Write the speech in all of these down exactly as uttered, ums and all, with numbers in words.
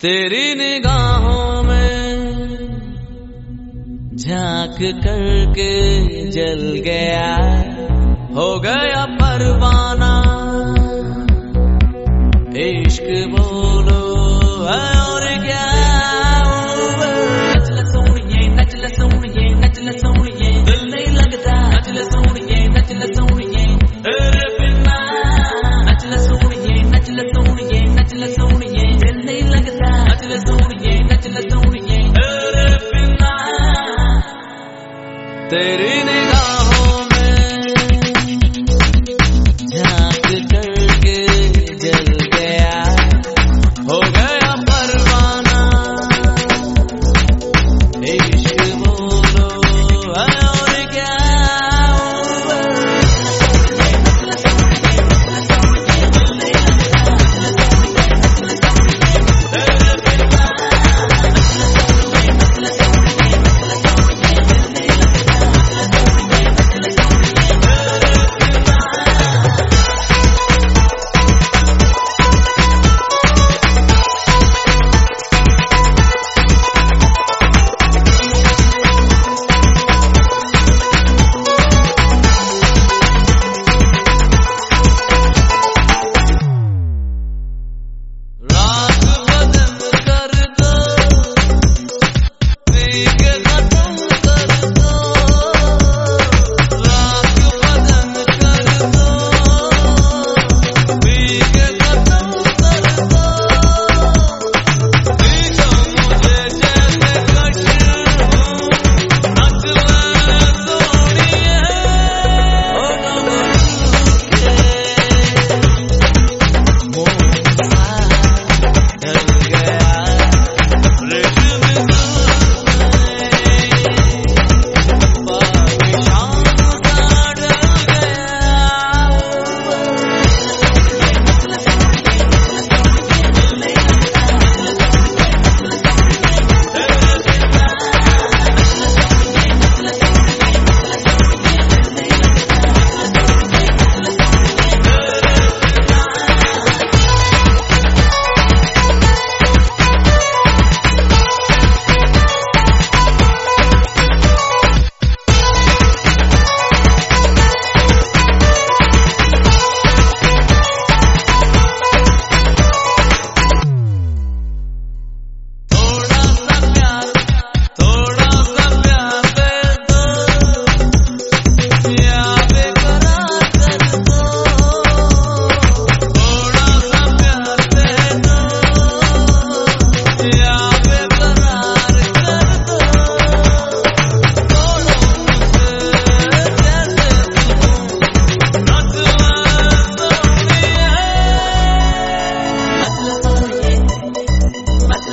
तेरी निगाहों में झांक करके जल गया, हो गया परवाना। इश्क बोलो है और क्या, नच ले सोनिए, नच ले सोनिए, नच ले सोनिए, दिल नहीं लगता, नच ले सोनिए, नच ले सोनिए, तेरे बिना। नच ले सोनिए, नच ले सोनिए, नच ले सोनिए, दिल नहीं लगता, नच ले सोनिए, नच ले सोनिए, तेरे बिना। तेरी निगाहों में झांक करके जल गया, हो गया परवाना। इश्क बोलो है और क्या,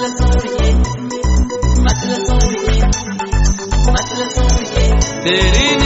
तेरी